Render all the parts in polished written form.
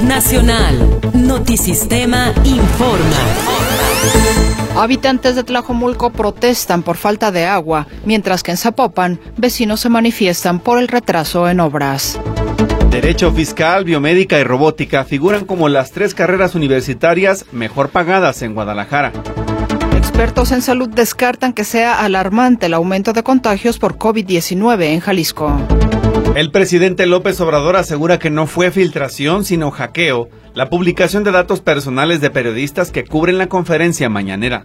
Nacional. Notisistema informa. Habitantes de Tlajomulco protestan por falta de agua, mientras que en Zapopan, vecinos se manifiestan por el retraso en obras. Derecho fiscal, biomédica y robótica figuran como las 3 carreras universitarias mejor pagadas en Guadalajara. Expertos en salud descartan que sea alarmante el aumento de contagios por COVID-19 en Jalisco. El presidente López Obrador asegura que no fue filtración, sino hackeo, la publicación de datos personales de periodistas que cubren la conferencia mañanera.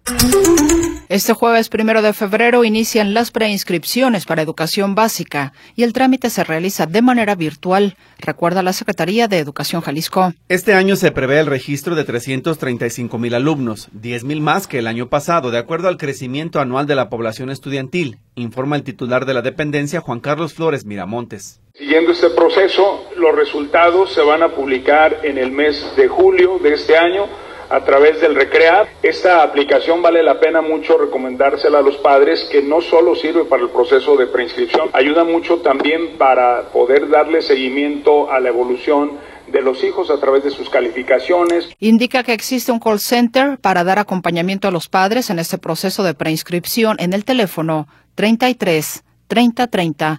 Este jueves 1 de febrero inician las preinscripciones para educación básica y el trámite se realiza de manera virtual, recuerda la Secretaría de Educación Jalisco. Este año se prevé el registro de 335,000 alumnos, 10,000 más que el año pasado, de acuerdo al crecimiento anual de la población estudiantil, informa el titular de la dependencia, Juan Carlos Flores Miramontes. Siguiendo este proceso, los resultados se van a publicar en el mes de julio de este año, a través del Recrear. Esta aplicación vale la pena mucho recomendársela a los padres, que no solo sirve para el proceso de preinscripción, ayuda mucho también para poder darle seguimiento a la evolución de los hijos a través de sus calificaciones. Indica que existe un call center para dar acompañamiento a los padres en este proceso de preinscripción en el teléfono 33 30 30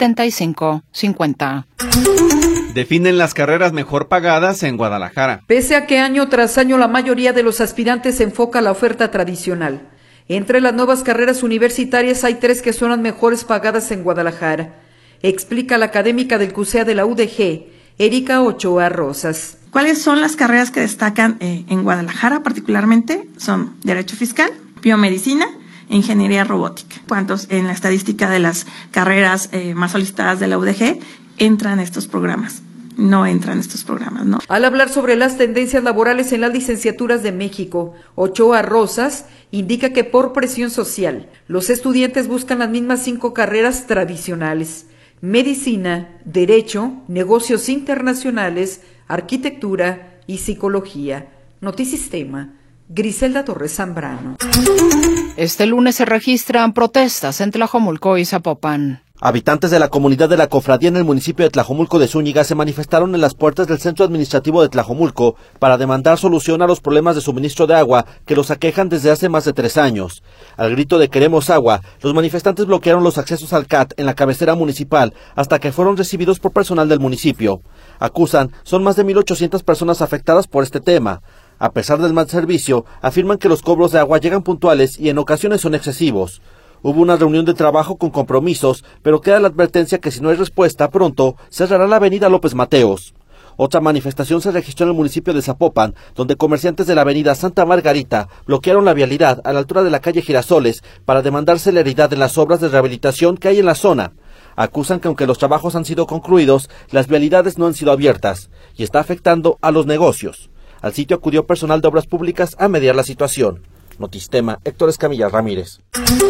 75 50. Definen las carreras mejor pagadas en Guadalajara. Pese a que año tras año la mayoría de los aspirantes se enfoca a la oferta tradicional, entre las nuevas carreras universitarias hay 3 que son las mejores pagadas en Guadalajara, explica la académica del CUSEA de la UDG, Erika Ochoa Rosas. ¿Cuáles son las carreras que destacan en Guadalajara particularmente? Son Derecho Fiscal, Biomedicina, Ingeniería Robótica. ¿Cuántos en la estadística de las carreras más solicitadas de la UDG entran estos programas? No entran estos programas, ¿no? Al hablar sobre las tendencias laborales en las licenciaturas de México, Ochoa Rosas indica que por presión social, los estudiantes buscan las mismas 5 carreras tradicionales: medicina, derecho, negocios internacionales, arquitectura y psicología. Notisistema, Griselda Torres Zambrano. Este lunes se registran protestas en Tlajomulco y Zapopan. Habitantes de la comunidad de la Cofradía en el municipio de Tlajomulco de Zúñiga se manifestaron en las puertas del centro administrativo de Tlajomulco para demandar solución a los problemas de suministro de agua que los aquejan desde hace más de 3 años. Al grito de "queremos agua", los manifestantes bloquearon los accesos al CAT en la cabecera municipal hasta que fueron recibidos por personal del municipio. Acusan, son más de 1,800 personas afectadas por este tema. A pesar del mal servicio, afirman que los cobros de agua llegan puntuales y en ocasiones son excesivos. Hubo una reunión de trabajo con compromisos, pero queda la advertencia que si no hay respuesta pronto, cerrará la avenida López Mateos. Otra manifestación se registró en el municipio de Zapopan, donde comerciantes de la avenida Santa Margarita bloquearon la vialidad a la altura de la calle Girasoles para demandar celeridad en las obras de rehabilitación que hay en la zona. Acusan que aunque los trabajos han sido concluidos, las vialidades no han sido abiertas y está afectando a los negocios. Al sitio acudió personal de obras públicas a mediar la situación. Notisistema, Héctor Escamilla Ramírez.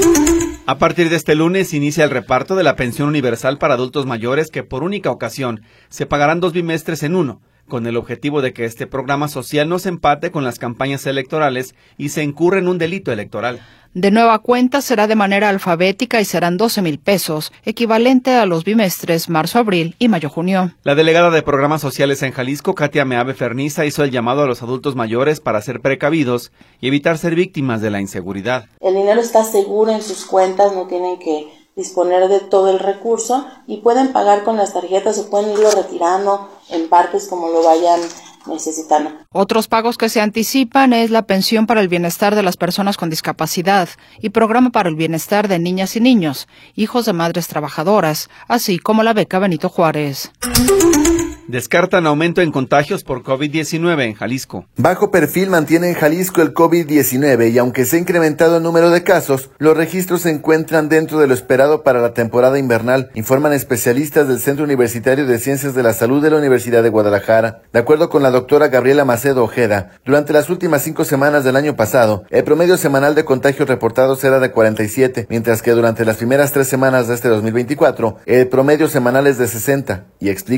A partir de este lunes inicia el reparto de la pensión universal para adultos mayores que por única ocasión se pagarán 2 bimestres en uno, con el objetivo de que este programa social no se empate con las campañas electorales y se incurra en un delito electoral. De nueva cuenta será de manera alfabética y serán 12,000 pesos, equivalente a los bimestres marzo-abril y mayo-junio. La delegada de Programas Sociales en Jalisco, Katia Meave Ferniza, hizo el llamado a los adultos mayores para ser precavidos y evitar ser víctimas de la inseguridad. El dinero está seguro en sus cuentas, no tienen que disponer de todo el recurso y pueden pagar con las tarjetas o pueden irlo retirando en partes como lo vayan necesitando. Otros pagos que se anticipan es la pensión para el bienestar de las personas con discapacidad y programa para el bienestar de niñas y niños, hijos de madres trabajadoras, así como la beca Benito Juárez. Descartan aumento en contagios por COVID-19 en Jalisco. Bajo perfil mantiene en Jalisco el COVID-19 y aunque se ha incrementado el número de casos, los registros se encuentran dentro de lo esperado para la temporada invernal, informan especialistas del Centro Universitario de Ciencias de la Salud de la Universidad de Guadalajara. De acuerdo con la doctora Gabriela Macedo Ojeda, durante las últimas 5 semanas del año pasado, el promedio semanal de contagios reportados era de 47, mientras que durante las primeras 3 semanas de este 2024, el promedio semanal es de 60, y explica.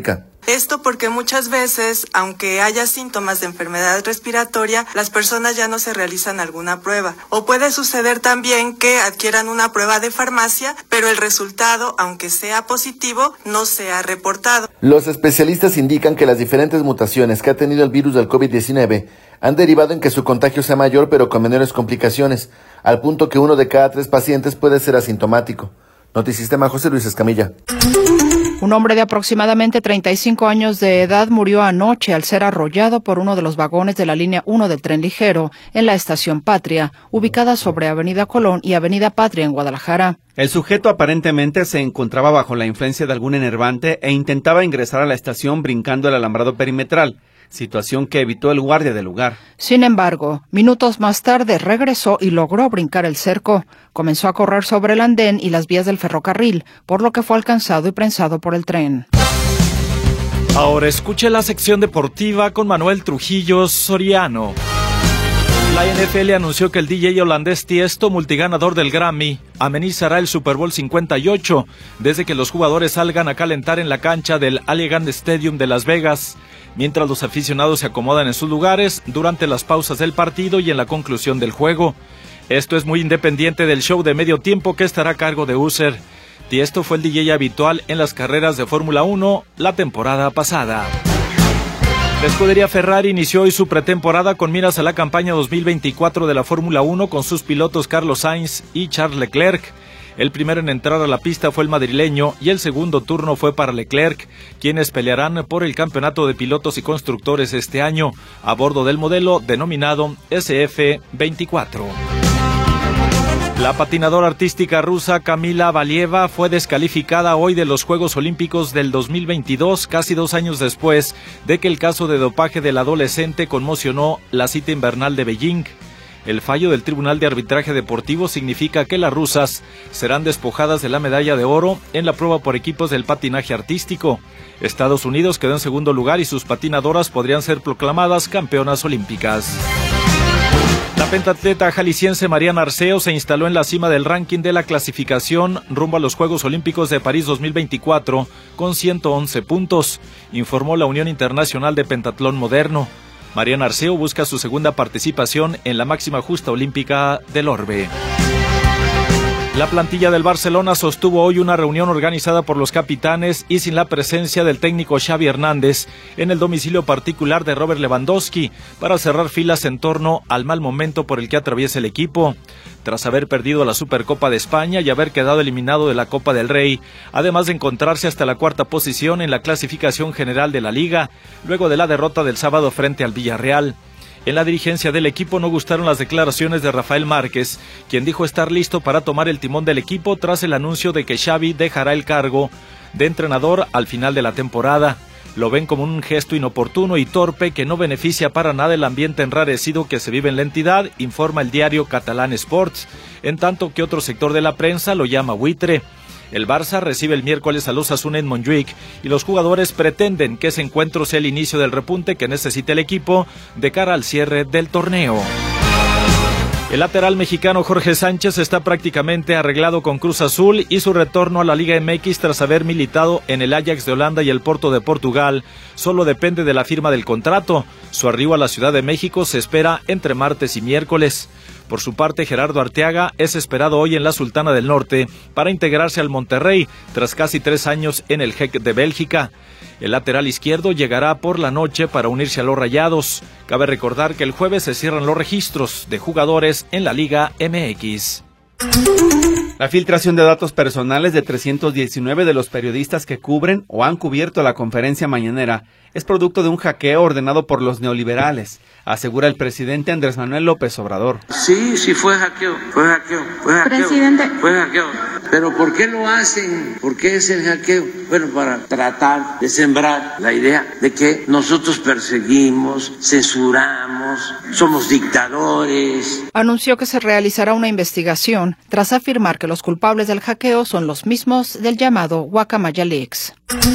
Esto porque muchas veces, aunque haya síntomas de enfermedad respiratoria, las personas ya no se realizan alguna prueba. O puede suceder también que adquieran una prueba de farmacia, pero el resultado, aunque sea positivo, no sea reportado. Los especialistas indican que las diferentes mutaciones que ha tenido el virus del COVID-19 han derivado en que su contagio sea mayor pero con menores complicaciones, al punto que 1 de cada 3 pacientes puede ser asintomático. Notisistema, José Luis Escamilla. Un hombre de aproximadamente 35 años de edad murió anoche al ser arrollado por uno de los vagones de la línea 1 del tren ligero en la estación Patria, ubicada sobre Avenida Colón y Avenida Patria en Guadalajara. El sujeto aparentemente se encontraba bajo la influencia de algún enervante e intentaba ingresar a la estación brincando el alambrado perimetral, situación que evitó el guardia del lugar. Sin embargo, minutos más tarde regresó y logró brincar el cerco. Comenzó a correr sobre el andén y las vías del ferrocarril, por lo que fue alcanzado y prensado por el tren. Ahora escuche la sección deportiva con Manuel Trujillo Soriano. La NFL anunció que el DJ holandés Tiesto, multiganador del Grammy, amenizará el Super Bowl 58 desde que los jugadores salgan a calentar en la cancha del Allegiant Stadium de Las Vegas, mientras los aficionados se acomodan en sus lugares durante las pausas del partido y en la conclusión del juego. Esto es muy independiente del show de medio tiempo que estará a cargo de Usher. Tiesto fue el DJ habitual en las carreras de Fórmula 1 la temporada pasada. La escudería Ferrari inició hoy su pretemporada con miras a la campaña 2024 de la Fórmula 1 con sus pilotos Carlos Sainz y Charles Leclerc. El primero en entrar a la pista fue el madrileño y el segundo turno fue para Leclerc, quienes pelearán por el campeonato de pilotos y constructores este año, a bordo del modelo denominado SF24. La patinadora artística rusa Kamila Valieva fue descalificada hoy de los Juegos Olímpicos del 2022, casi 2 años después de que el caso de dopaje del adolescente conmocionó la cita invernal de Beijing. El fallo del Tribunal de Arbitraje Deportivo significa que las rusas serán despojadas de la medalla de oro en la prueba por equipos del patinaje artístico. Estados Unidos quedó en segundo lugar y sus patinadoras podrían ser proclamadas campeonas olímpicas. La pentatleta jalisciense Mariana Arceo se instaló en la cima del ranking de la clasificación rumbo a los Juegos Olímpicos de París 2024 con 111 puntos, informó la Unión Internacional de Pentatlón Moderno. Mariana Arceo busca su segunda participación en la máxima justa olímpica del orbe. La plantilla del Barcelona sostuvo hoy una reunión organizada por los capitanes y sin la presencia del técnico Xavi Hernández en el domicilio particular de Robert Lewandowski para cerrar filas en torno al mal momento por el que atraviesa el equipo. Tras haber perdido la Supercopa de España y haber quedado eliminado de la Copa del Rey, además de encontrarse hasta la 4ª posición en la clasificación general de la Liga, luego de la derrota del sábado frente al Villarreal. En la dirigencia del equipo no gustaron las declaraciones de Rafael Márquez, quien dijo estar listo para tomar el timón del equipo tras el anuncio de que Xavi dejará el cargo de entrenador al final de la temporada. Lo ven como un gesto inoportuno y torpe que no beneficia para nada el ambiente enrarecido que se vive en la entidad, informa el diario Catalán Sports, en tanto que otro sector de la prensa lo llama buitre. El Barça recibe el miércoles al Osasuna en Montjuic y los jugadores pretenden que ese encuentro sea el inicio del repunte que necesita el equipo de cara al cierre del torneo. El lateral mexicano Jorge Sánchez está prácticamente arreglado con Cruz Azul y su retorno a la Liga MX tras haber militado en el Ajax de Holanda y el Porto de Portugal solo depende de la firma del contrato. Su arribo a la Ciudad de México se espera entre martes y miércoles. Por su parte, Gerardo Arteaga es esperado hoy en la Sultana del Norte para integrarse al Monterrey tras casi 3 años en el GEC de Bélgica. El lateral izquierdo llegará por la noche para unirse a los Rayados. Cabe recordar que el jueves se cierran los registros de jugadores en la Liga MX. La filtración de datos personales de 319 de los periodistas que cubren o han cubierto la conferencia mañanera es producto de un hackeo ordenado por los neoliberales, asegura el presidente Andrés Manuel López Obrador. Sí, fue hackeo. Presidente. Fue hackeo. Pero ¿por qué lo hacen? ¿Por qué es el hackeo? Bueno, para tratar de sembrar la idea de que nosotros perseguimos, censuramos, somos dictadores. Anunció que se realizará una investigación tras afirmar que los culpables del hackeo son los mismos del llamado Guacamaya Leaks.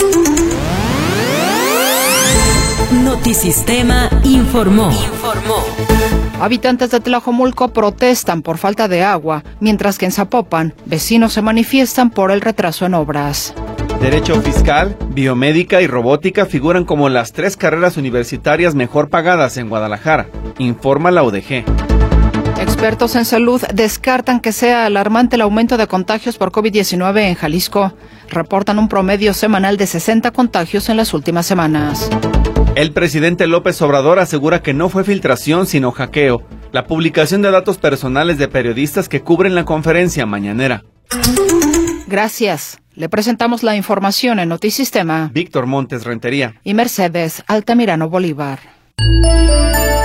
Notisistema informó. Habitantes de Tlajomulco protestan por falta de agua, mientras que en Zapopan, vecinos se manifiestan por el retraso en obras. Derecho Fiscal, Biomédica y Robótica figuran como las 3 carreras universitarias mejor pagadas en Guadalajara, informa la UDG. Expertos en salud descartan que sea alarmante el aumento de contagios por COVID-19 en Jalisco. Reportan un promedio semanal de 60 contagios en las últimas semanas. El presidente López Obrador asegura que no fue filtración sino hackeo, la publicación de datos personales de periodistas que cubren la conferencia mañanera. Gracias. Le presentamos la información en Notisistema. Víctor Montes Rentería Y Mercedes Altamirano Bolívar.